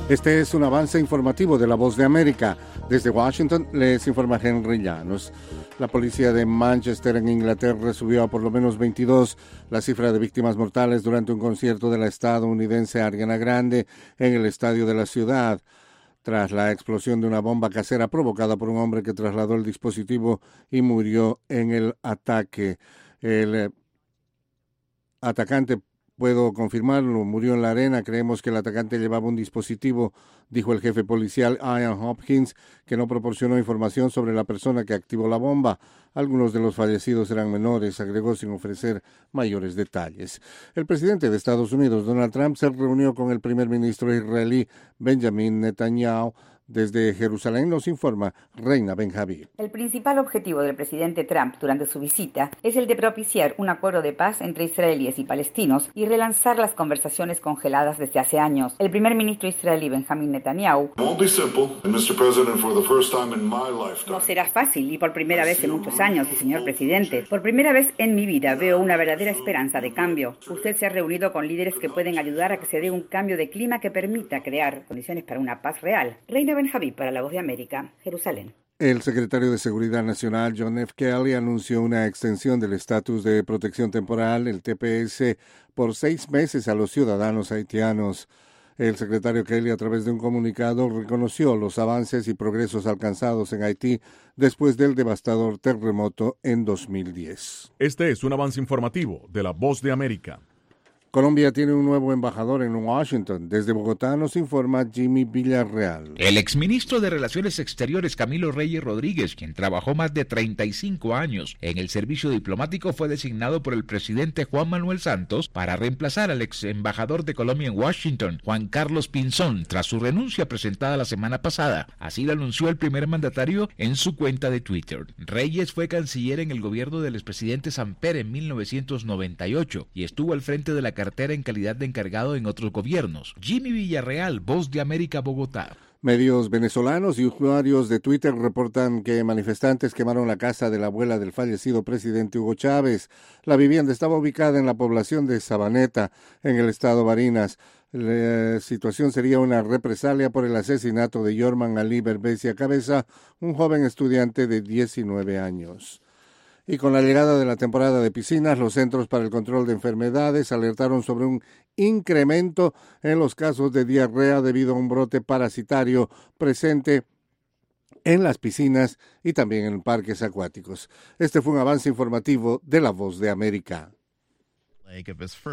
Este es un avance informativo de La Voz de América. Desde Washington les informa Henry Llanos. La policía de Manchester, en Inglaterra, subió a por lo menos 22 la cifra de víctimas mortales durante un concierto de la estadounidense Ariana Grande en el estadio de la ciudad, tras la explosión de una bomba casera provocada por un hombre que trasladó el dispositivo y murió en el ataque. El atacante, puedo confirmarlo, murió en la arena. Creemos que el atacante llevaba un dispositivo, dijo el jefe policial Ian Hopkins, que no proporcionó información sobre la persona que activó la bomba. Algunos de los fallecidos eran menores, agregó sin ofrecer mayores detalles. El presidente de Estados Unidos, Donald Trump, se reunió con el primer ministro israelí Benjamin Netanyahu. Desde Jerusalén nos informa Reina Benjaví. El principal objetivo del presidente Trump durante su visita es el de propiciar un acuerdo de paz entre israelíes y palestinos y relanzar las conversaciones congeladas desde hace años. El primer ministro israelí Benjamin Netanyahu: no será fácil y por primera vez en muchos años, señor presidente. Por primera vez en mi vida veo una verdadera esperanza de cambio. Usted se ha reunido con líderes que pueden ayudar a que se dé un cambio de clima que permita crear condiciones para una paz real. Reina Benjaví para La Voz de América, Jerusalén. El secretario de Seguridad Nacional, John F. Kelly, anunció una extensión del estatus de protección temporal, el TPS, por 6 meses a los ciudadanos haitianos. El secretario Kelly, a través de un comunicado, reconoció los avances y progresos alcanzados en Haití después del devastador terremoto en 2010. Este es un avance informativo de La Voz de América. Colombia tiene un nuevo embajador en Washington. Desde Bogotá nos informa Jimmy Villarreal. El exministro de Relaciones Exteriores Camilo Reyes Rodríguez, quien trabajó más de 35 años en el servicio diplomático, fue designado por el presidente Juan Manuel Santos para reemplazar al ex embajador de Colombia en Washington, Juan Carlos Pinzón, tras su renuncia presentada la semana pasada. Así lo anunció el primer mandatario en su cuenta de Twitter. Reyes fue canciller en el gobierno del expresidente Samper en 1998 y estuvo al frente de la cartera en calidad de encargado en otros gobiernos. Jimmy Villarreal, Voz de América, Bogotá. Medios venezolanos y usuarios de Twitter reportan que manifestantes quemaron la casa de la abuela del fallecido presidente Hugo Chávez. La vivienda estaba ubicada en la población de Sabaneta, en el estado Barinas. La situación sería una represalia por el asesinato de Yorman Ali Berbesia Cabeza, un joven estudiante de 19 años. Y con la llegada de la temporada de piscinas, los Centros para el Control de Enfermedades alertaron sobre un incremento en los casos de diarrea debido a un brote parasitario presente en las piscinas y también en parques acuáticos. Este fue un avance informativo de La Voz de América.